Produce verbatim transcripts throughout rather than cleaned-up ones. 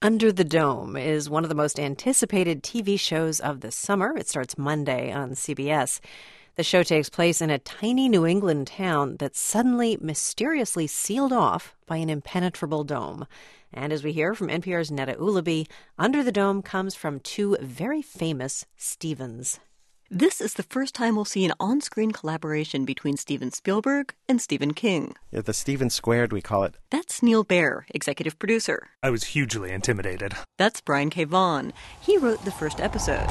Under the Dome is one of the most anticipated T V shows of the summer. It starts Monday on C B S. The show takes place in a tiny New England town that's suddenly mysteriously sealed off by an impenetrable dome. And as we hear from N P R's Neda Ulaby, Under the Dome comes from two very famous Stevens. This is the first time we'll see an on-screen collaboration between Steven Spielberg and Stephen King. Yeah, the Steven squared, we call it. That's Neil Baer, executive producer. I was hugely intimidated. That's Brian K. Vaughan. He wrote the first episode.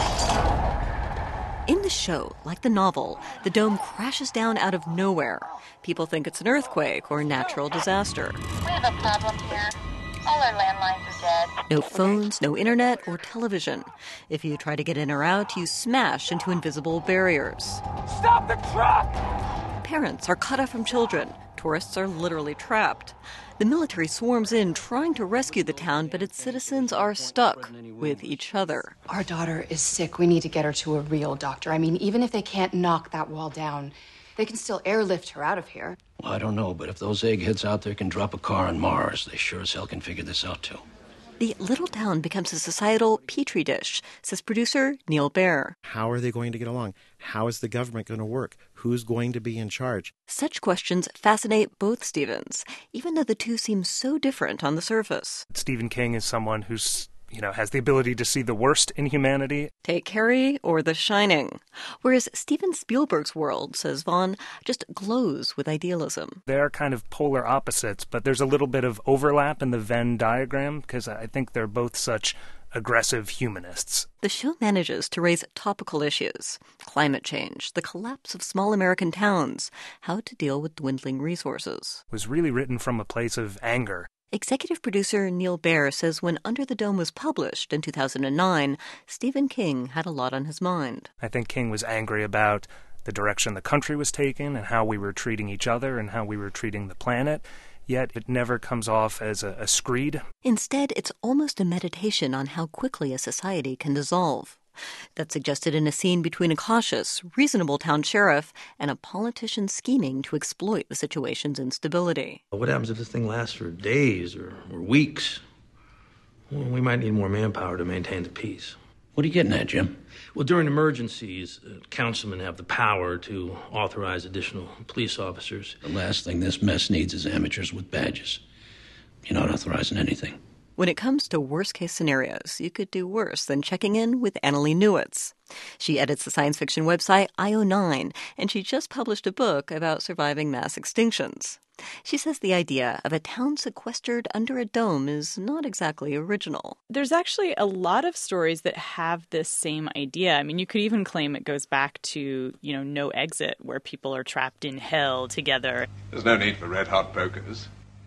In the show, like the novel, the dome crashes down out of nowhere. People think it's an earthquake or natural disaster. We have a problem here. All our landlines are dead. No phones, no internet, or television. If you try to get in or out, you smash into invisible barriers. Stop the truck! Parents are cut off from children. Tourists are literally trapped. The military swarms in trying to rescue the town, but its citizens are stuck with each other. Our daughter is sick. We need to get her to a real doctor. I mean, even if they can't knock that wall down, they can still airlift her out of here. Well, I don't know, but if those eggheads out there can drop a car on Mars, they sure as hell can figure this out, too. The little town becomes a societal petri dish, says producer Neil Baer. How are they going to get along? How is the government going to work? Who's going to be in charge? Such questions fascinate both Stevens, even though the two seem so different on the surface. Stephen King is someone who's, you know, has the ability to see the worst in humanity. Take Carrie or The Shining. Whereas Steven Spielberg's world, says Vaughan, just glows with idealism. They are kind of polar opposites, but there's a little bit of overlap in the Venn diagram because I think they're both such aggressive humanists. The show manages to raise topical issues: climate change, the collapse of small American towns, how to deal with dwindling resources. It was really written from a place of anger. Executive producer Neil Baer says when Under the Dome was published in two thousand nine, Stephen King had a lot on his mind. I think King was angry about the direction the country was taking and how we were treating each other and how we were treating the planet, yet it never comes off as a, a screed. Instead, it's almost a meditation on how quickly a society can dissolve. That's suggested in a scene between a cautious, reasonable town sheriff and a politician scheming to exploit the situation's instability. What happens if this thing lasts for days or, or weeks? Well, we might need more manpower to maintain the peace. What are you getting at, Jim? Well, during emergencies, uh, councilmen have the power to authorize additional police officers. The last thing this mess needs is amateurs with badges. You're not authorizing anything. When it comes to worst-case scenarios, you could do worse than checking in with Annalee Newitz. She edits the science fiction website I O nine, and she just published a book about surviving mass extinctions. She says the idea of a town sequestered under a dome is not exactly original. There's actually a lot of stories that have this same idea. I mean, you could even claim it goes back to, you know, No Exit, where people are trapped in hell together. There's no need for red-hot pokers.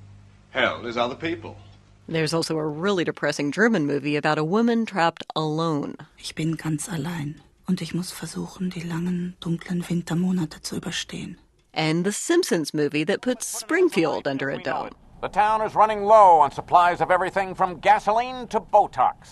Hell is other people. There's also a really depressing German movie about a woman trapped alone. Ich bin ganz allein und ich muss versuchen, die langen, dunklen Wintermonate zu überstehen. And the Simpsons movie that puts Springfield under a dome. The town is running low on supplies of everything from gasoline to Botox.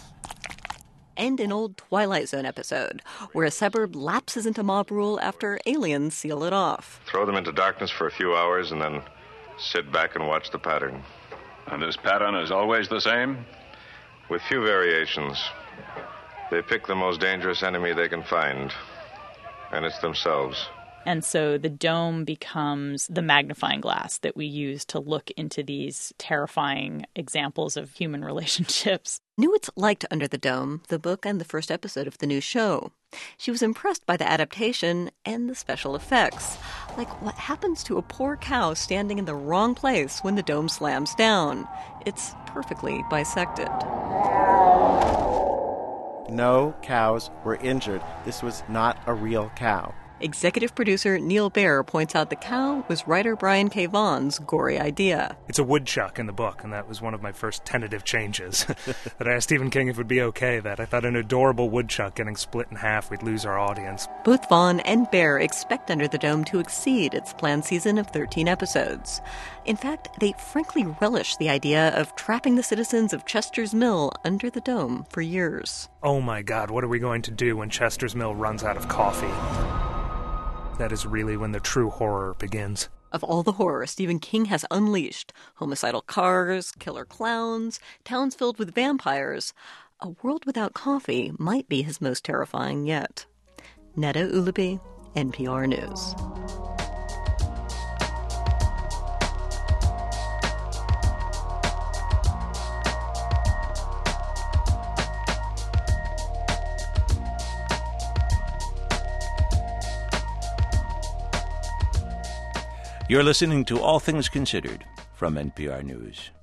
And an old Twilight Zone episode where a suburb lapses into mob rule after aliens seal it off. Throw them into darkness for a few hours and then sit back and watch the pattern. And this pattern is always the same? With few variations. They pick the most dangerous enemy they can find, and it's themselves. And so the dome becomes the magnifying glass that we use to look into these terrifying examples of human relationships. Newitz liked Under the Dome, the book and the first episode of the new show. She was impressed by the adaptation and the special effects, like what happens to a poor cow standing in the wrong place when the dome slams down. It's perfectly bisected. No cows were injured. This was not a real cow. Executive producer Neil Baer points out the cow was writer Brian K. Vaughan's gory idea. It's a woodchuck in the book, and that was one of my first tentative changes. That I asked Stephen King if it would be okay, that I thought an adorable woodchuck getting split in half, we'd lose our audience. Both Vaughan and Baer expect Under the Dome to exceed its planned season of thirteen episodes. In fact, they frankly relish the idea of trapping the citizens of Chester's Mill under the dome for years. Oh my God, what are we going to do when Chester's Mill runs out of coffee? That is really when the true horror begins. Of all the horror Stephen King has unleashed, homicidal cars, killer clowns, towns filled with vampires, a world without coffee might be his most terrifying yet. Neda Ulaby, N P R News. You're listening to All Things Considered from N P R News.